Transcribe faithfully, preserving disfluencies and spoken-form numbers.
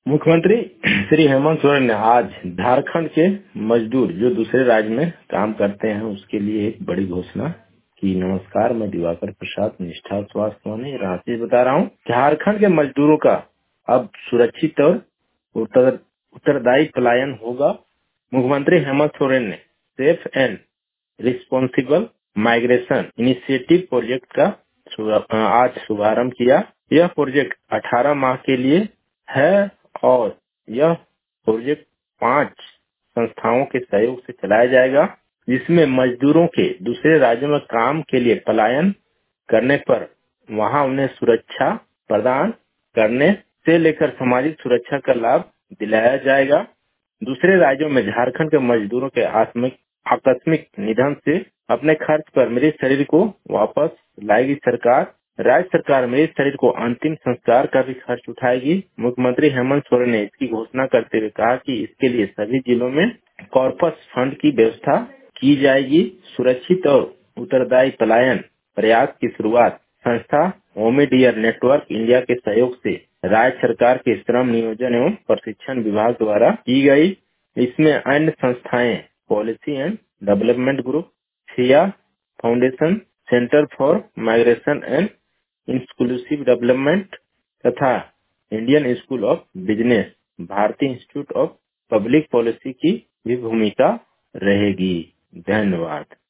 मुख्यमंत्री श्री हेमंत सोरेन ने आज झारखंड के मजदूर जो दूसरे राज्य में काम करते हैं उसके लिए एक बड़ी घोषणा की। नमस्कार, मैं दिवाकर प्रसाद, निष्ठा स्वास्थ्य वाणी रांची बता रहा हूँ। झारखंड के मजदूरों का अब सुरक्षित और उत्तर उत्तरदायी पलायन होगा। मुख्यमंत्री हेमंत सोरेन ने safe and responsible migration initiative project का आज शुभारंभ किया। यह प्रोजेक्ट अठारह माह के लिए है और यह प्रोजेक्ट पांच संस्थाओं के सहयोग से चलाया जाएगा, जिसमें मजदूरों के दूसरे राज्यों में काम के लिए पलायन करने पर वहां उन्हें सुरक्षा प्रदान करने से लेकर सामाजिक सुरक्षा का लाभ दिलाया जाएगा। दूसरे राज्यों में झारखंड के मजदूरों के आकस्मिक आकस्मिक निधन से अपने खर्च पर मृत शरीर को वापस लाएगी सरकार। राज्य सरकार मृत शरीर को अंतिम संस्कार का भी खर्च उठाएगी। मुख्यमंत्री हेमंत सोरेन ने इसकी घोषणा करते हुए कहा कि इसके लिए सभी जिलों में कॉर्पस फंड की व्यवस्था की जाएगी। सुरक्षित और उत्तरदायी पलायन प्रयास की शुरुआत संस्था ओमिडियर नेटवर्क इंडिया के सहयोग से राज्य सरकार के श्रम नियोजन एवं प्रशिक्षण विभाग द्वारा की गई। इसमें अन्य संस्थाएं policy and development group, Siya foundation, centre for migration and inclusive development तथा इंडियन स्कूल ऑफ बिजनेस, भारतीय इंस्टीट्यूट ऑफ पब्लिक पॉलिसी की भी भूमिका रहेगी। धन्यवाद।